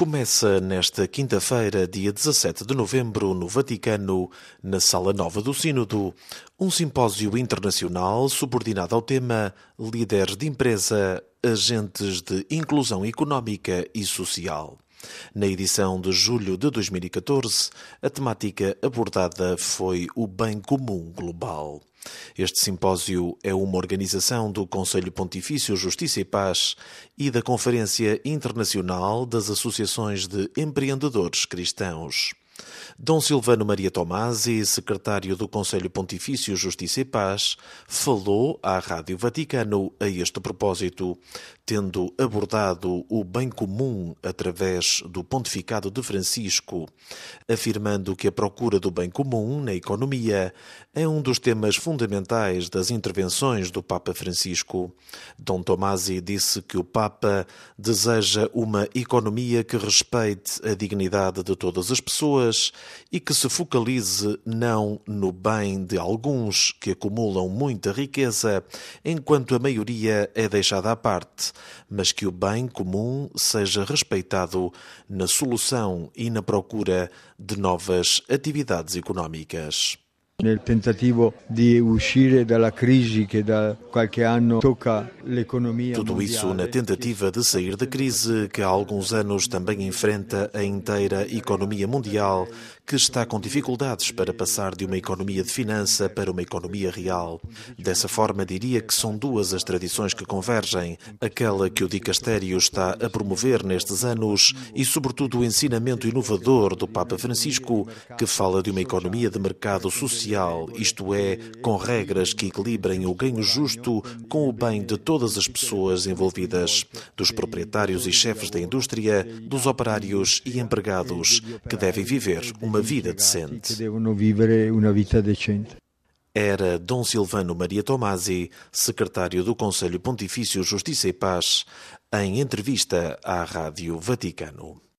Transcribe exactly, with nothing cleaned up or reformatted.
Começa nesta quinta-feira, dia dezassete de novembro, no Vaticano, na Sala Nova do Sínodo, um simpósio internacional subordinado ao tema Líderes de Empresa, Agentes de Inclusão Económica e Social. Na edição de julho de dois mil e catorze, a temática abordada foi o bem comum global. Este simpósio é uma organização do Conselho Pontifício Justiça e Paz e da Conferência Internacional das Associações de Empreendedores Cristãos. Dom Silvano Maria Tomasi, secretário do Conselho Pontifício Justiça e Paz, falou à Rádio Vaticano a este propósito, tendo abordado o bem comum através do pontificado de Francisco, afirmando que a procura do bem comum na economia é um dos temas fundamentais das intervenções do Papa Francisco. Dom Tomasi disse que o Papa deseja uma economia que respeite a dignidade de todas as pessoas e que se focalize não no bem de alguns que acumulam muita riqueza, enquanto a maioria é deixada à parte, mas que o bem comum seja respeitado na solução e na procura de novas atividades económicas. Nel tentativo di uscire dalla crisi che da qualche anno tocca l'economia Tudo isso na tentativa de sair da crise que há alguns anos também enfrenta a inteira economia mundial, que está com dificuldades para passar de uma economia de finança para uma economia real. Dessa forma, diria que são duas as tradições que convergem, aquela que o dicastério está a promover nestes anos e, sobretudo, o ensinamento inovador do Papa Francisco, que fala de uma economia de mercado social, isto é, com regras que equilibrem o ganho justo com o bem de todas as pessoas envolvidas, dos proprietários e chefes da indústria, dos operários e empregados, que devem viver uma vida decente. Era Dom Silvano Maria Tomasi, secretário do Conselho Pontifício Justiça e Paz, em entrevista à Rádio Vaticano.